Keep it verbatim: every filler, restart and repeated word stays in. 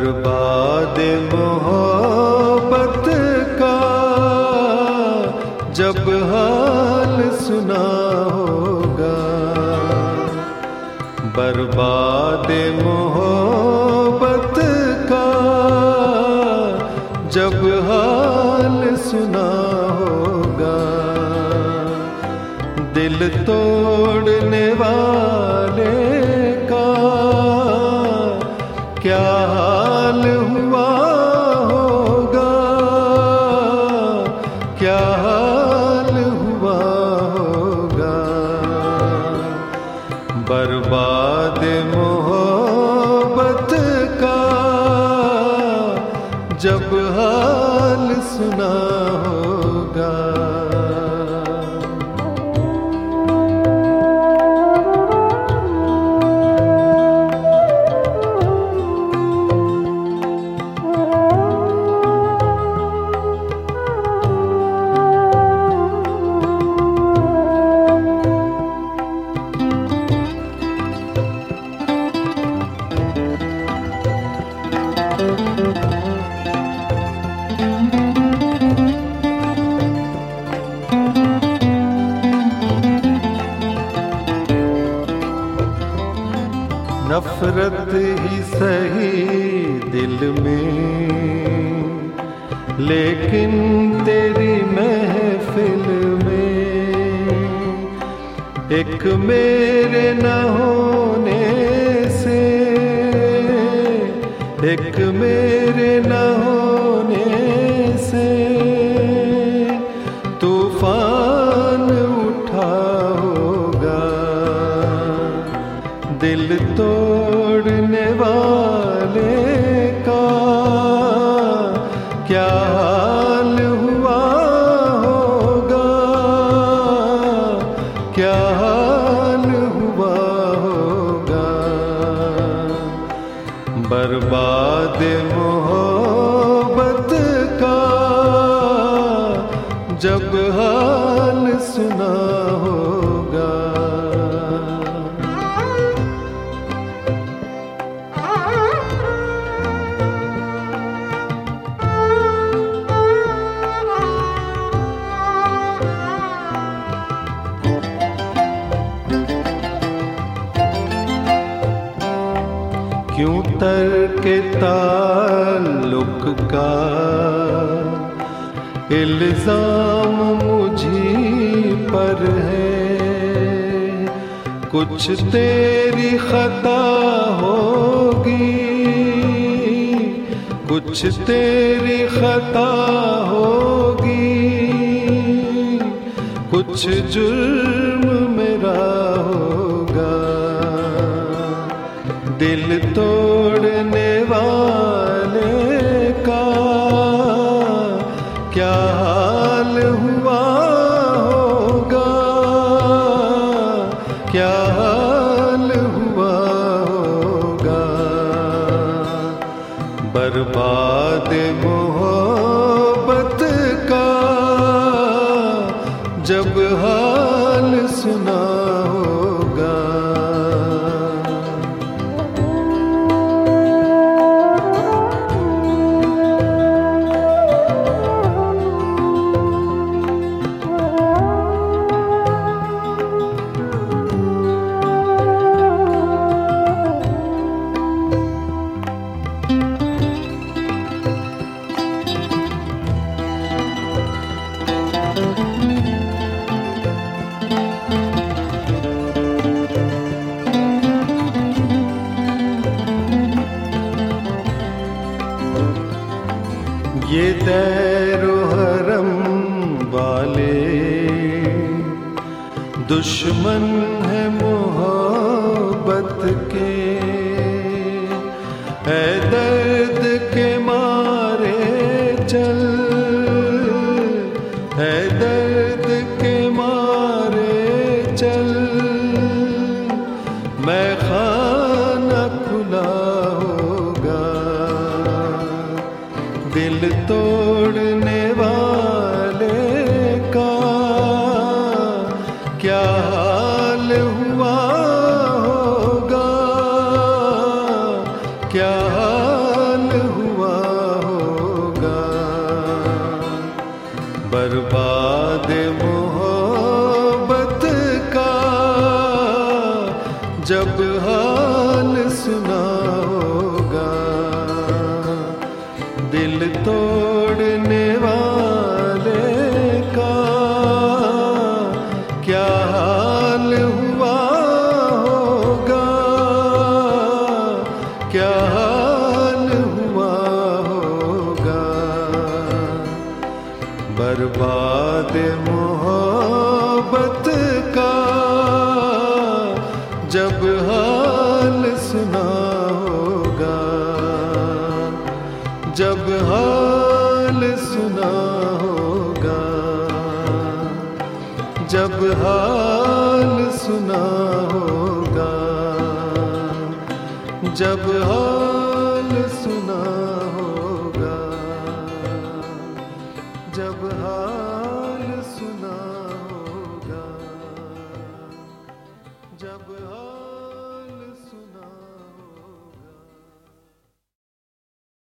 बर्बाद मोहब्बत का जब हाल सुना होगा, बर्बाद मोहब्बत का जब हाल सुना होगा, दिल तोड़ने वाले का क्या हाल हुआ होगा, क्या हाल हुआ होगा। बर्बाद मोहब्बत का जब हाल सुना होगा। नफरत ही सही दिल में, लेकिन तेरी महफिल में एक मेरे न होने से, एक मेरे न होने से तूफान उठा होगा। दिल तोड़ने वाले का क्या हाल हुआ होगा, क्या हाल हुआ होगा। बर्बाद मोहब्बत का जब हाल सुना होगा। क्यों तर्के ताल्लुक का इल्जाम मुझी पर है, कुछ तेरी खता होगी, कुछ तेरी खता होगी, कुछ जुर्म मेरा होगा। दिल तोड़ने वाले का क्या हाल हुआ होगा, क्या हाल हुआ होगा। बर्बाद मोहब्बत का जब हाल सुना होगा। ये दैरो हरम वाले दुश्मन है मोहब्बत के, है दर्द के मारे चल, है दर्द के मारे चल। मैं खाना खुला होगा, दिल तोड़ने वाले का क्या हाल हुआ होगा, क्या हाल जब हाल सुना होगा। दिल तोड़ने वाले का क्या हाल हुआ होगा, क्या हाल हुआ होगा। बर्बाद मोहब्बत का जब हाल सुना होगा, जब हाल सुना होगा, जब हाल सुना होगा, जब हाल सुना होगा, जब हाल सुना